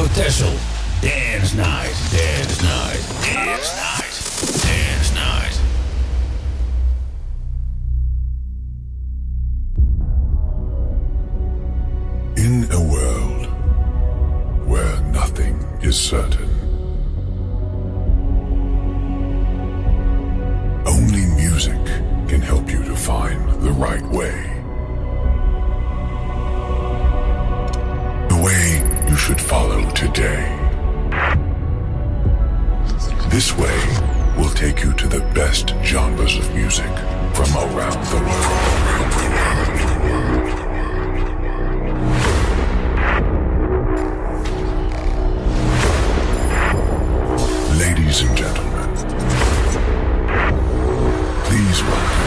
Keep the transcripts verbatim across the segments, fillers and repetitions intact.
Texel. Dance night, dance night, dance night, dance night. In a world where nothing is certain, only music can help you to find the right way. The way you should follow today. This way will take you to the best genres of music from around the world. Ladies and gentlemen, please welcome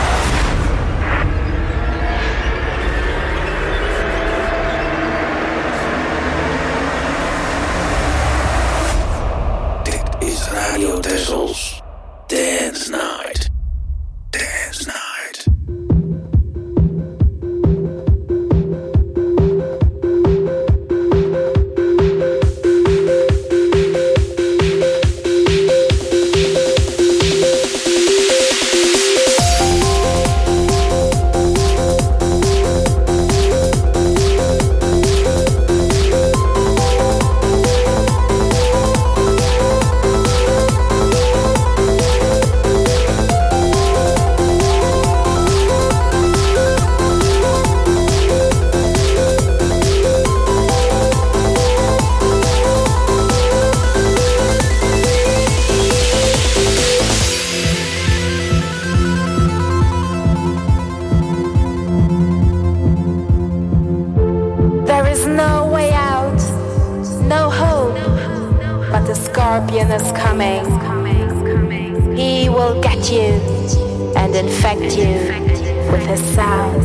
Radio Tessel's Dance Night. Dance Night. Is coming. He will get you and infect you with his sound.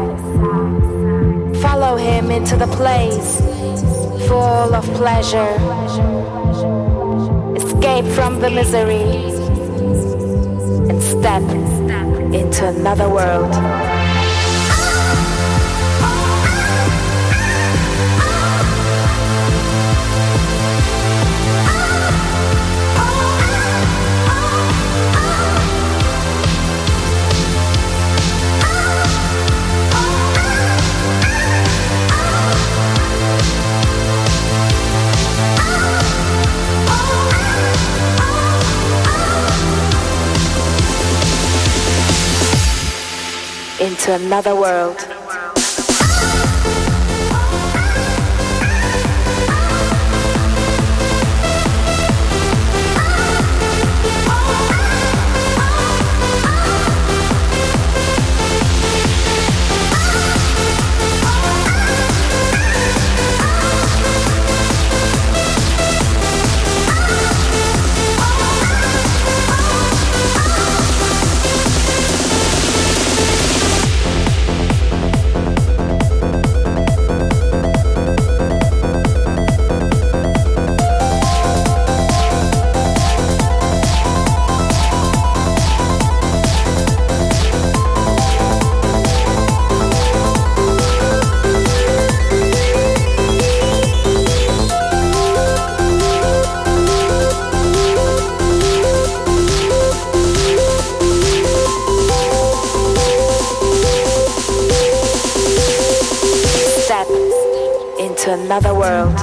Follow him into the place full of pleasure. Escape from the misery and step into another world. Into another world. Another world.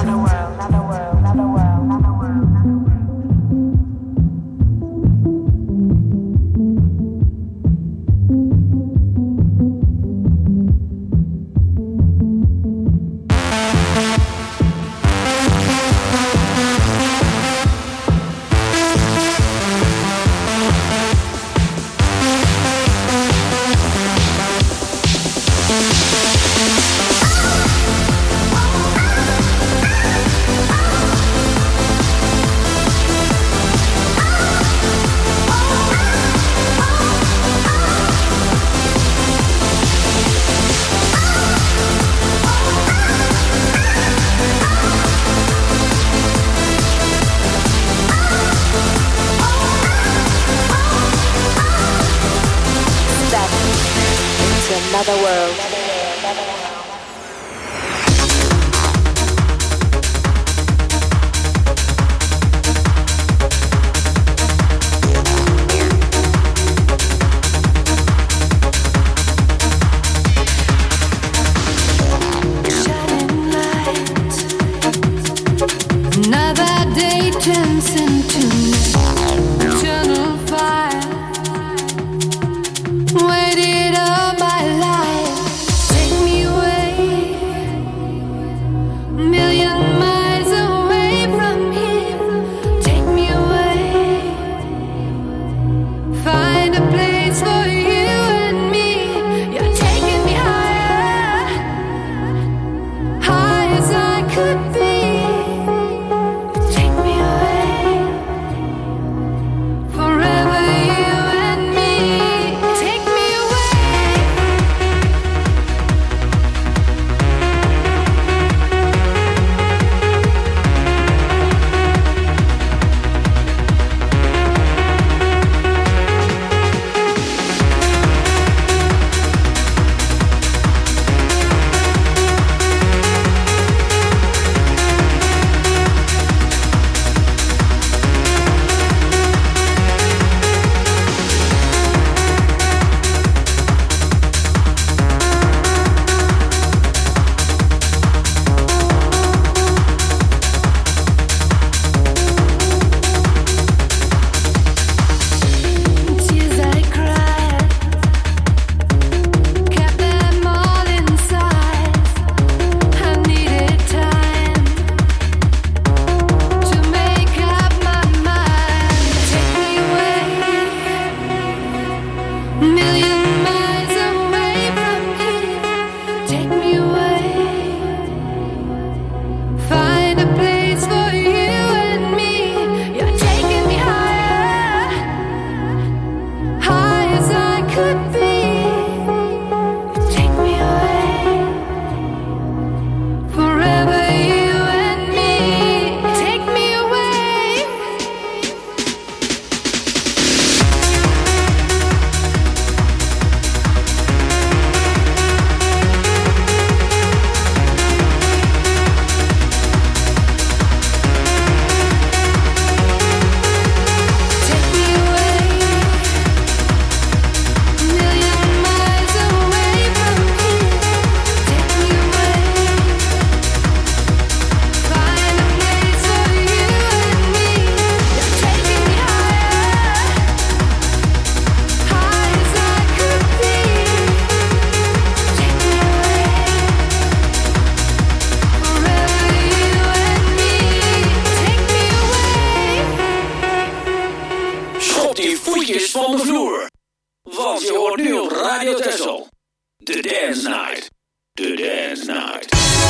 van de vloer. Want je hoort nu op Radio Texel. The Dance Night. The Dance Night.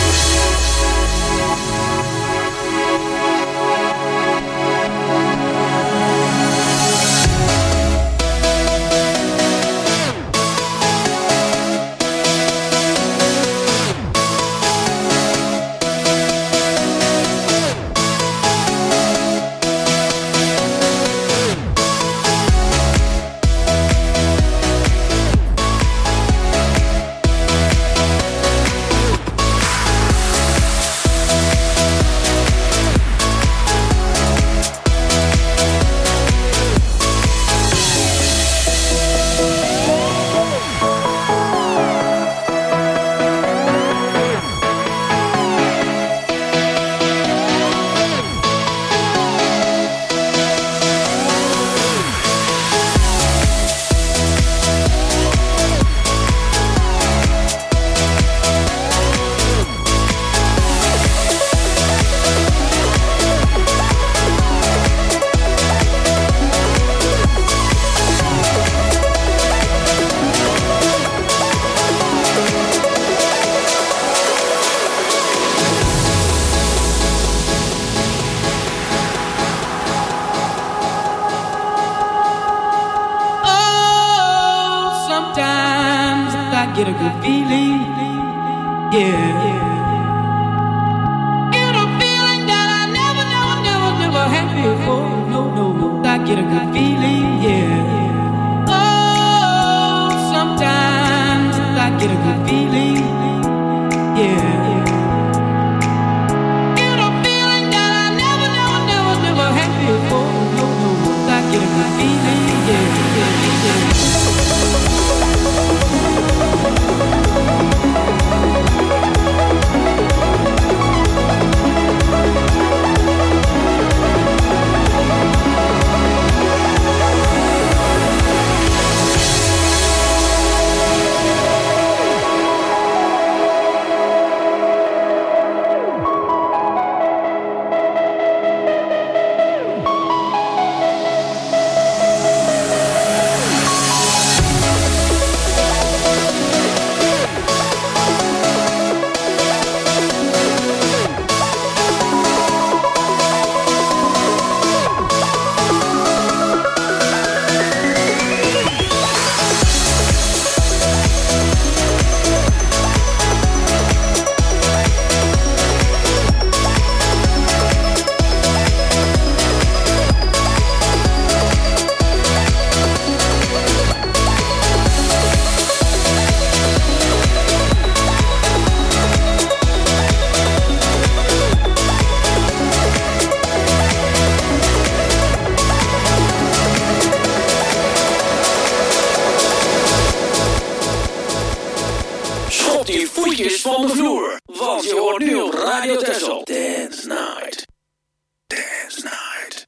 Get a good feeling, yeah. Get a feeling that I never, never, never, never had before. No, no, no. I get a good feeling, yeah. Oh, sometimes I get a good feeling, yeah. Get a feeling that I never, never, never, never had before. No, no, no. I get a good feeling, yeah, yeah, yeah. Radio Texel. Dance Night. Dance Night.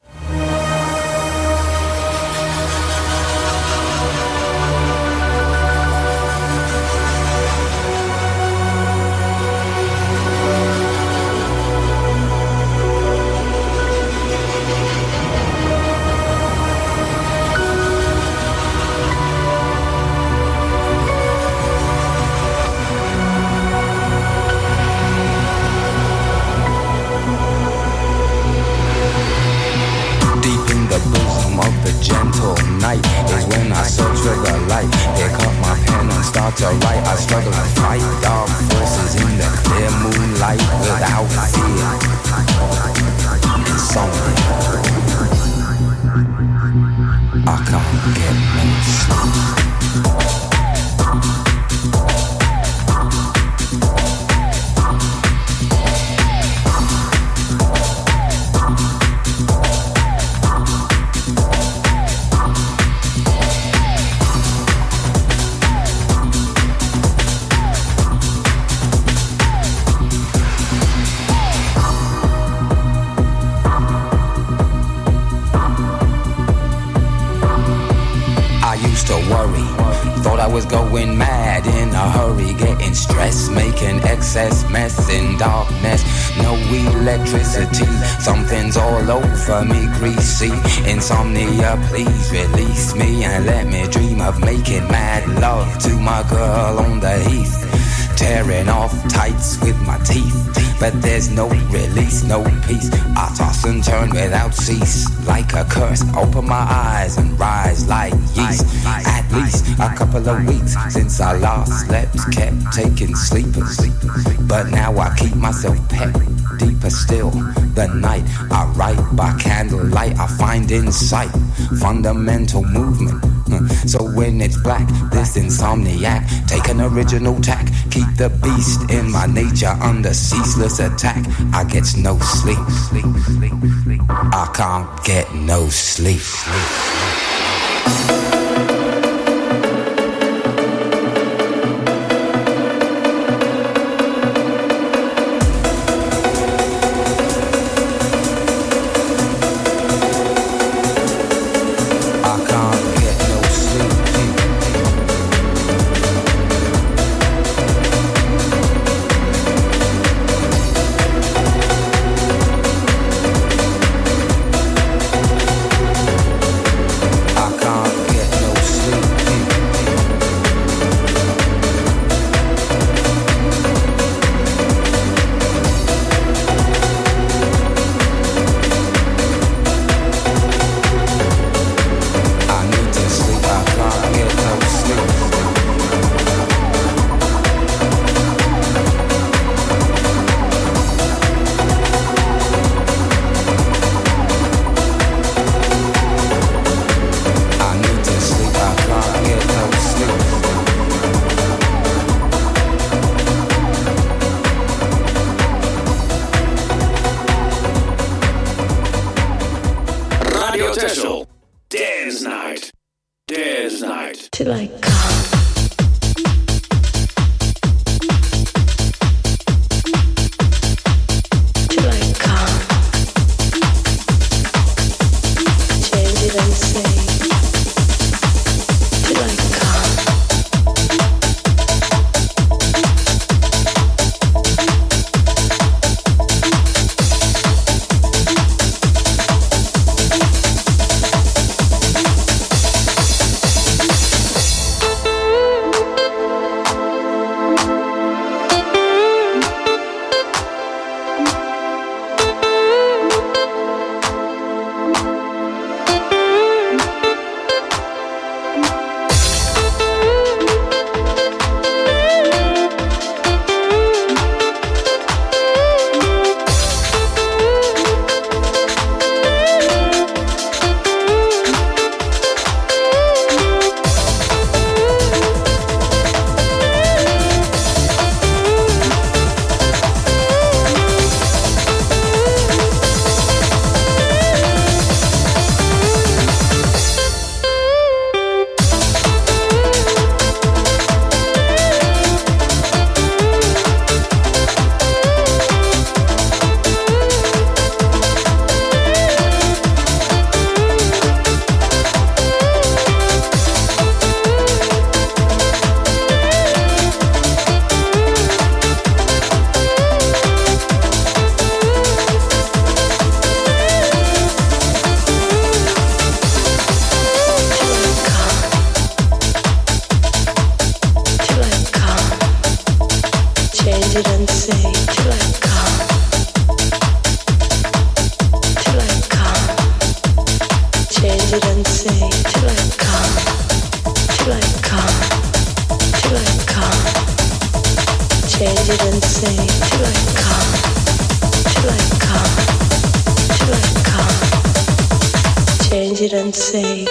Gentle night is when I search for the light. Pick up my pen and start to write. I struggle to fight dark forces in the clear moonlight without fear. Insomnia, I can't get no sleep. Thought I was going mad in a hurry, getting stressed, making excess mess in darkness. No electricity, something's all over me, greasy. Insomnia, please release me and let me dream of making mad love to my girl on the heath. Tearing off tights with my teeth, but there's no release, no peace. I toss and turn without cease, like a curse. Open my eyes and rise like yeast. At least a couple of weeks since I last slept, kept taking sleepers, but now I keep myself pet. Deeper still, the night I write by candlelight. I find insight, fundamental movement. So when it's black, this insomniac, take an original tack. Keep the beast in my nature under ceaseless attack. I get no sleep. I can't get no sleep. it and say till I come, till I come, till I come. Change it and say.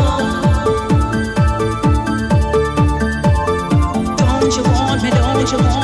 Don't you want me, don't you want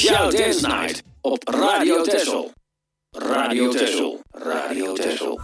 jouw Dance Night op Radio Texel. Radio Texel. Radio Texel.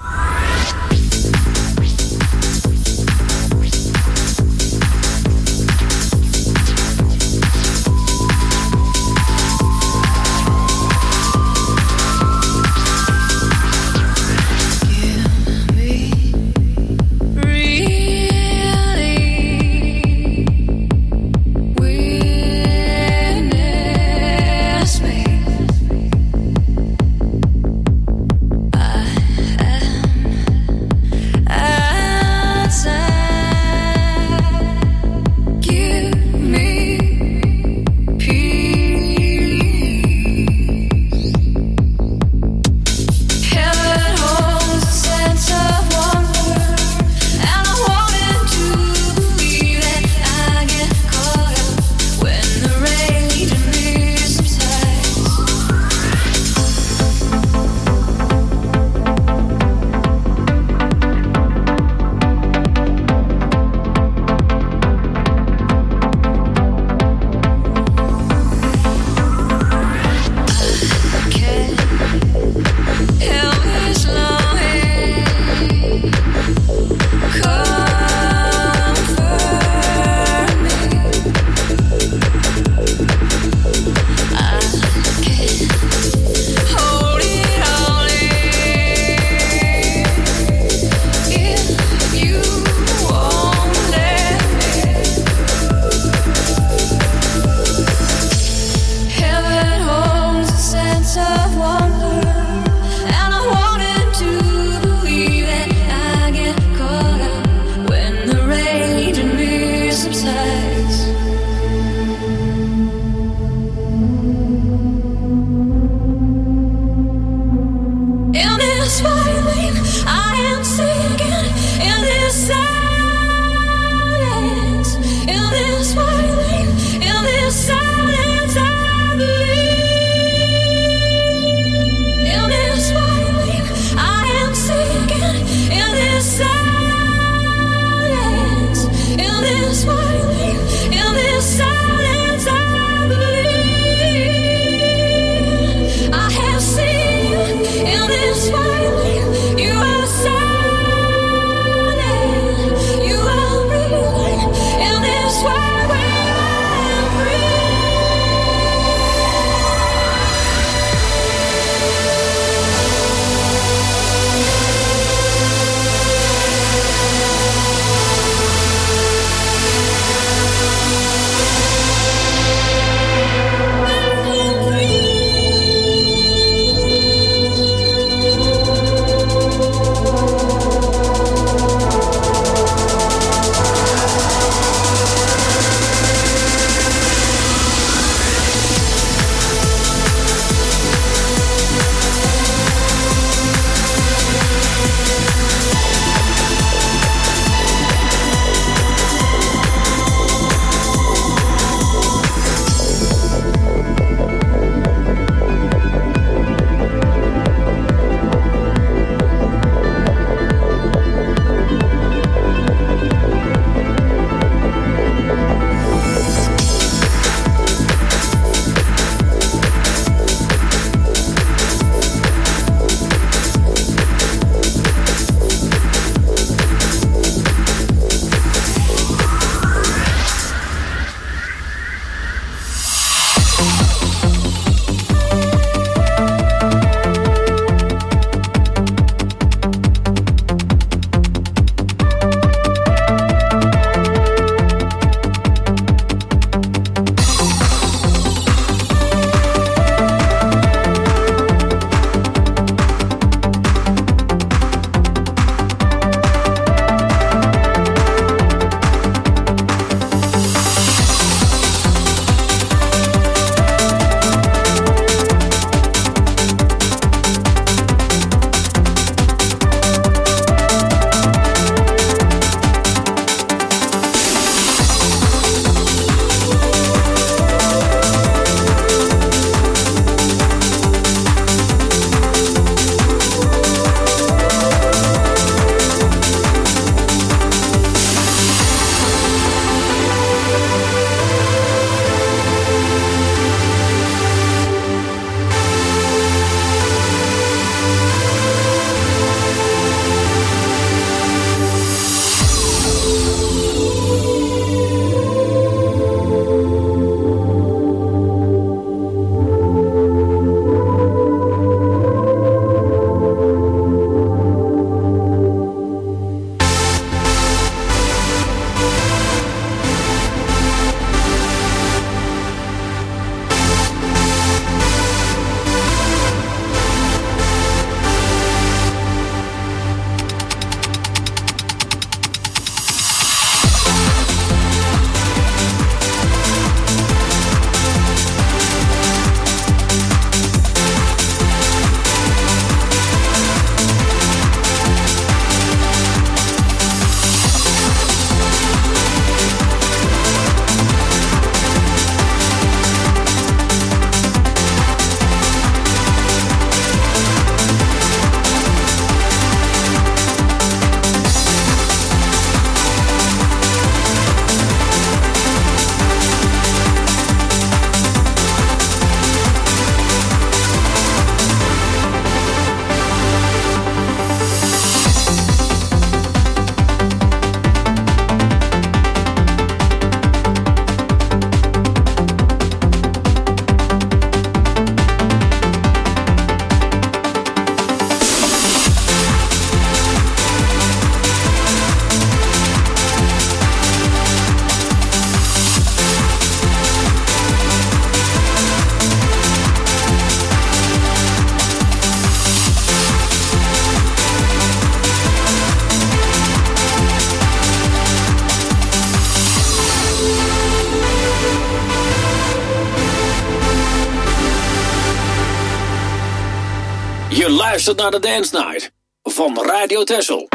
Je luistert naar de Dance Night van Radio Texel.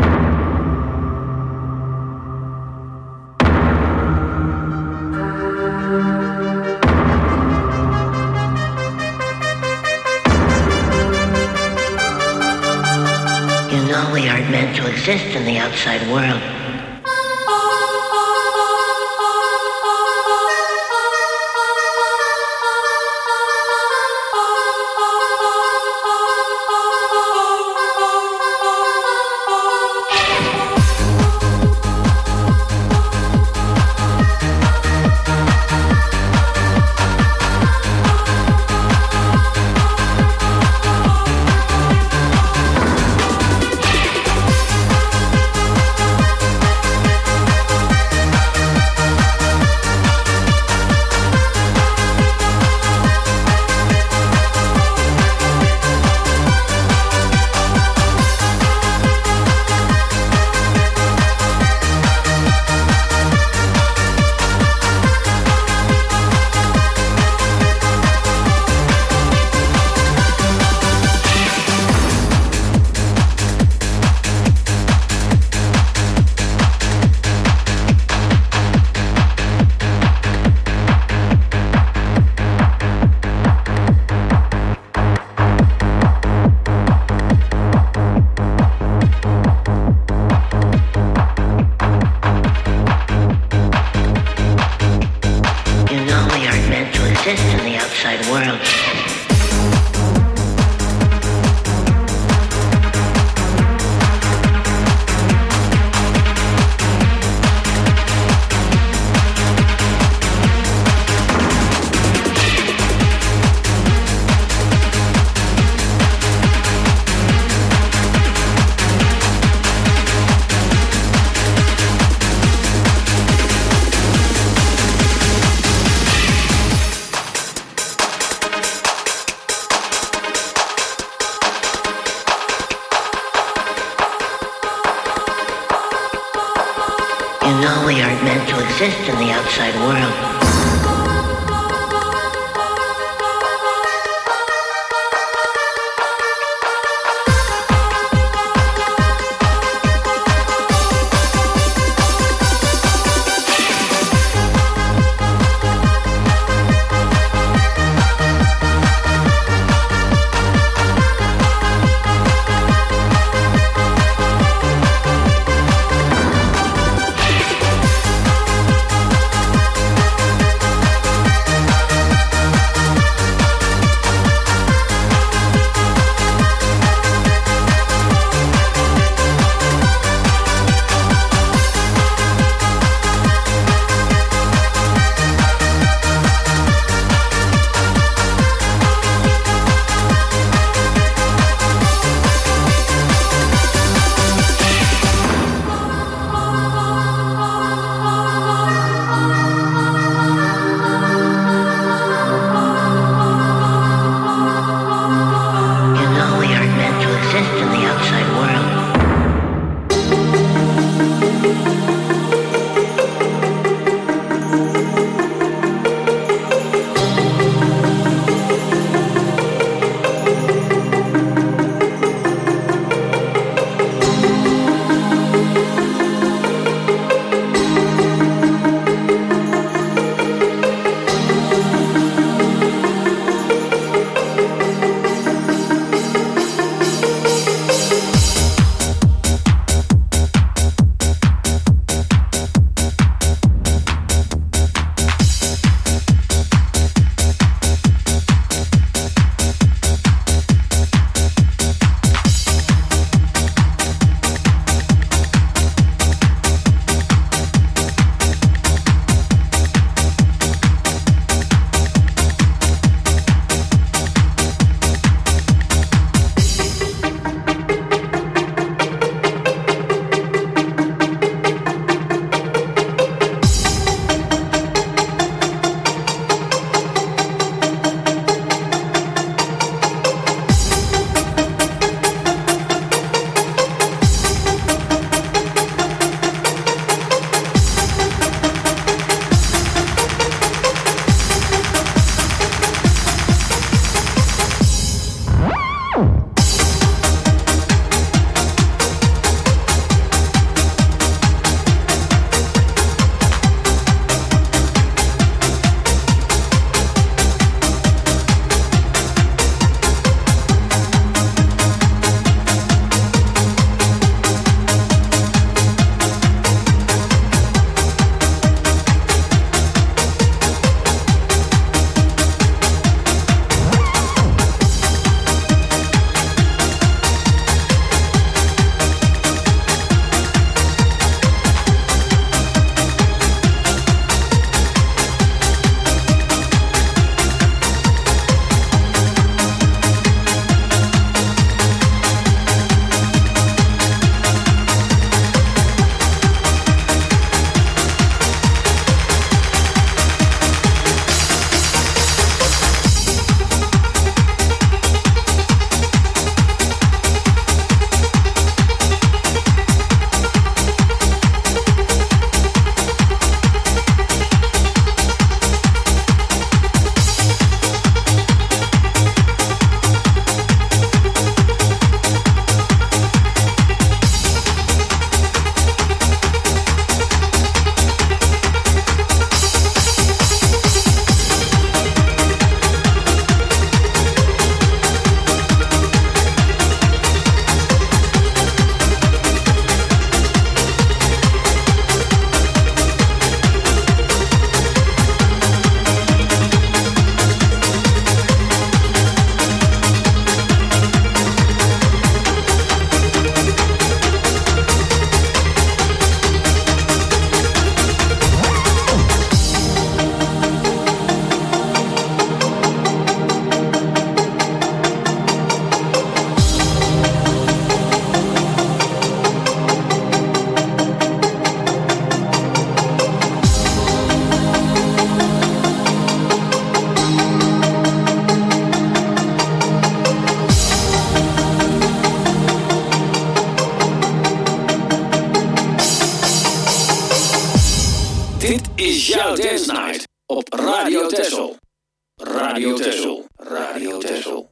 You know we aren't meant to exist in the outside world. In the outside world. Speciaal Dance Night op Radio Texel. Radio Texel. Radio Texel.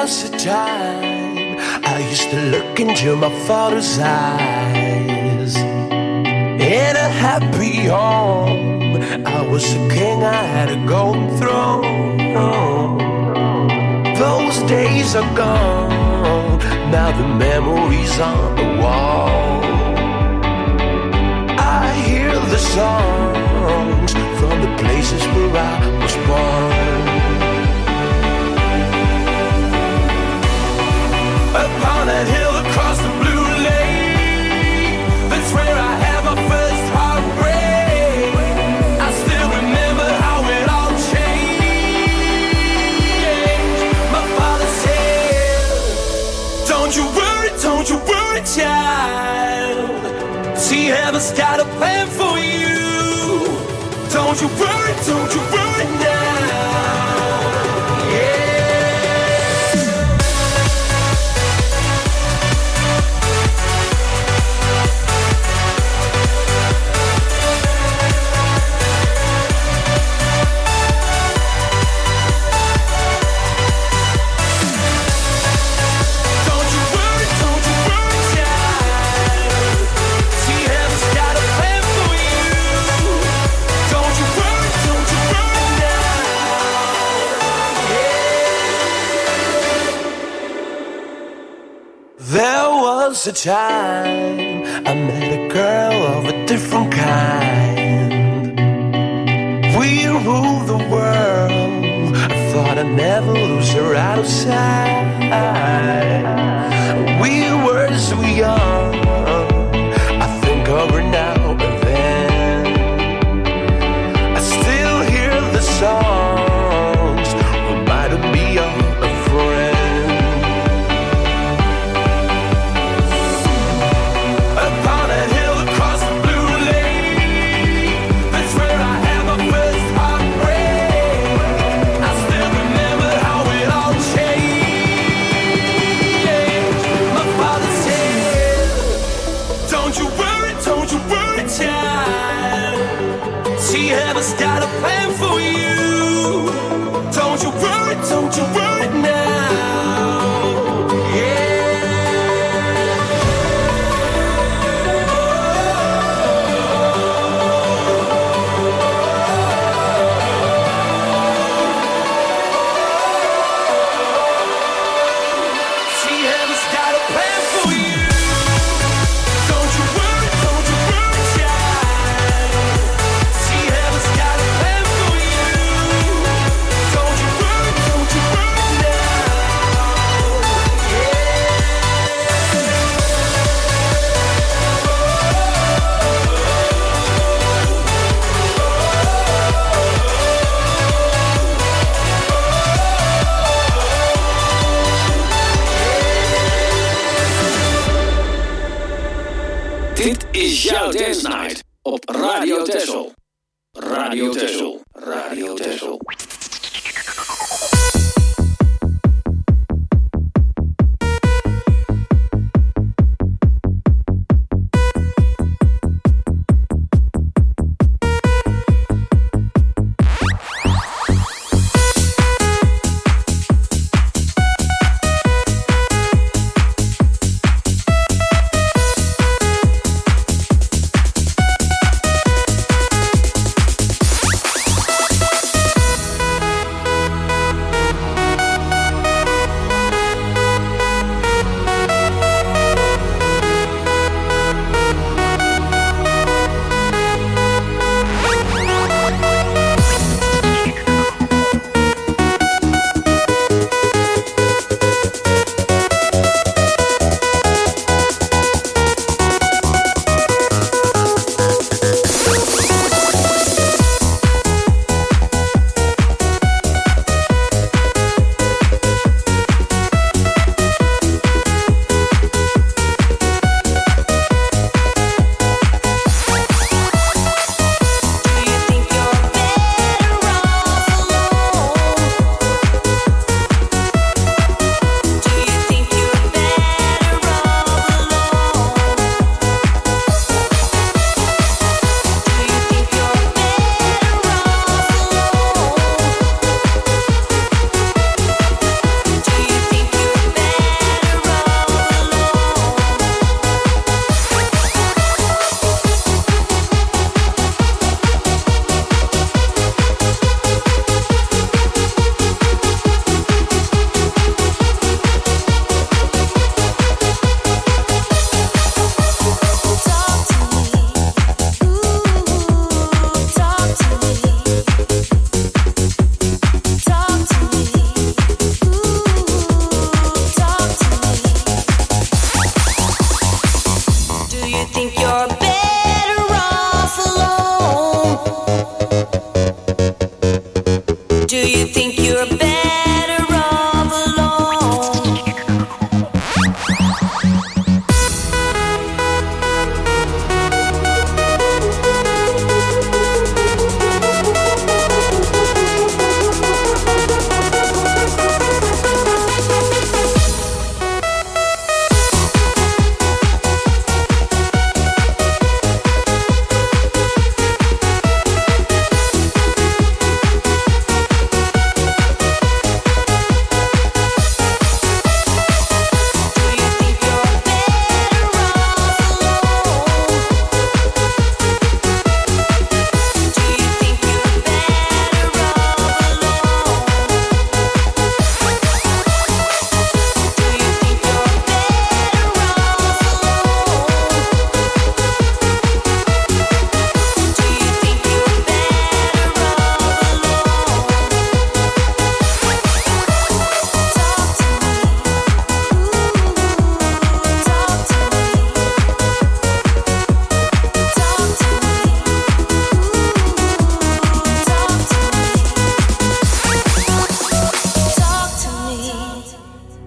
was a time I used to look into my father's eyes. In a happy home, I was a king, I had a golden throne. Those days are gone, now the memories on the wall. I hear the songs from the places where I was born. Upon that hill across the blue lake, that's where I had my first heartbreak. I still remember how it all changed. My father said, don't you worry, don't you worry, child. See, heaven's got a plan for you. Don't you worry, don't you worry now. Yeah. A time I met a girl of a different kind. We ruled the world. I thought I'd never lose her out of sight. We were so young. I think of her now and then. I still hear the songs reminding me of a friend. Heaven's got a plan for you. Don't you worry, don't you worry now. Yeah. See, heaven's got a plan for you. Don't you worry, don't you worry, child. See, heaven's got a plan for you. Don't you worry, don't you worry now. Yeah. Dit is jouw Dance Night op Radio Texel. Radio Texel. Radio Texel.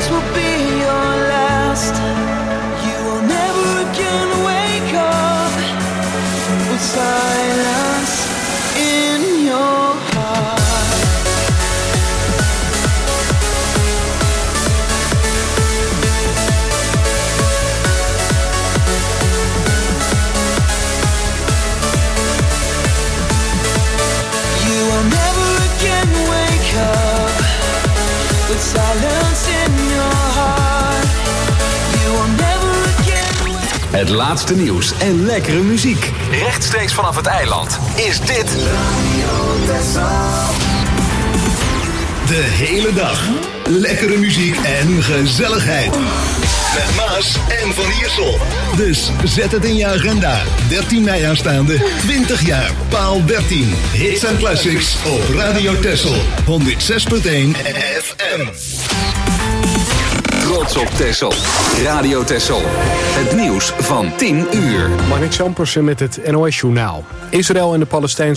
this will be your last. You will never again wake up with silence in your heart. You will never again wake up with silence in your heart. You will never again wake up. Het laatste nieuws en lekkere muziek. Rechtstreeks vanaf het eiland is dit de hele dag. Lekkere muziek en gezelligheid. Met Maas en Van Iersel. Dus zet het in je agenda. dertien mei aanstaande, twintig jaar, paal dertien. Hits en classics op Radio Texel. honderd zes punt één F M. Trots op Texel. Radio Texel. Het nieuws van tien uur. Marnix Ampersen met het N O S-journaal. Israël en de Palestijnse